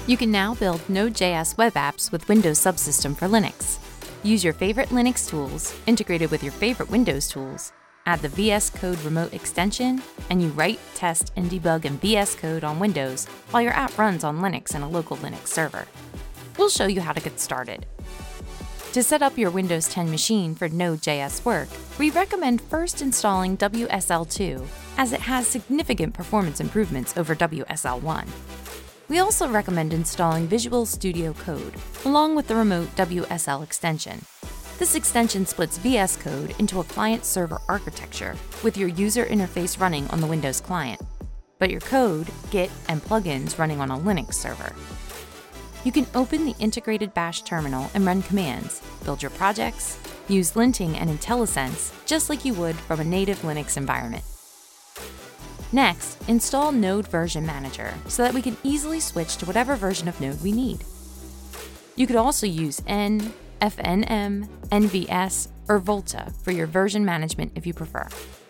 You can now build Node.js web apps with Windows Subsystem for Linux. Use your favorite Linux tools, integrated with your favorite Windows tools, add the VS Code remote extension, and you write, test, and debug in VS Code on Windows while your app runs on Linux in a local Linux server. We'll show you how to get started. To set up your Windows 10 machine for Node.js work, we recommend first installing WSL2, as it has significant performance improvements over WSL1. We also recommend installing Visual Studio Code, along with the remote WSL extension. This extension splits VS Code into a client-server architecture, with your user interface running on the Windows client, but your code, Git, and plugins running on a Linux server. You can open the integrated Bash terminal and run commands, build your projects, use linting and IntelliSense just like you would from a native Linux environment. Next, install Node Version Manager so that we can easily switch to whatever version of Node we need. You could also use N, FNM, NVS, or Volta for your version management if you prefer.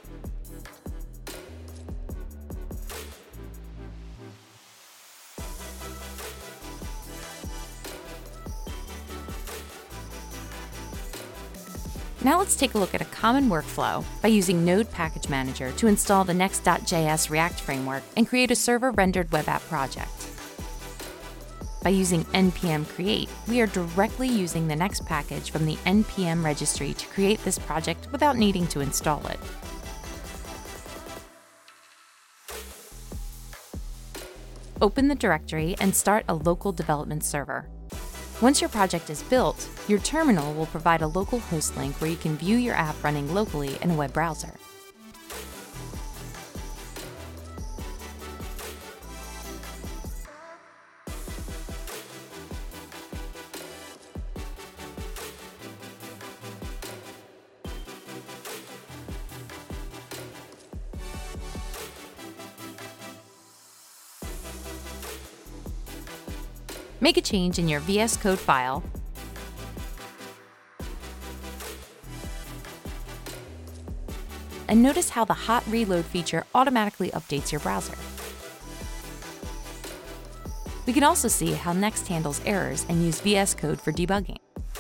Now let's take a look at a common workflow by using Node Package Manager to install the Next.js React framework and create a server-rendered web app project. By using npm create, we are directly using the Next package from the npm registry to create this project without needing to install it. Open the directory and start a local development server. Once your project is built, your terminal will provide a local host link where you can view your app running locally in a web browser. Make a change in your VS Code file and notice how the hot reload feature automatically updates your browser. We can also see how Next handles errors and use VS Code for debugging.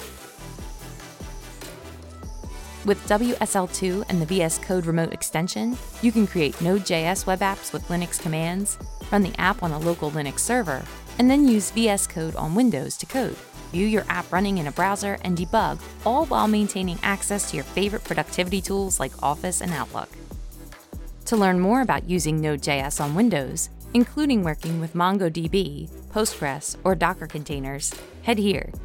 With WSL2 and the VS Code remote extension, you can create Node.js web apps with Linux commands, run the app on a local Linux server, and then use VS Code on Windows to code, view your app running in a browser, and debug, all while maintaining access to your favorite productivity tools like Office and Outlook. To learn more about using Node.js on Windows, including working with MongoDB, Postgres, or Docker containers, head here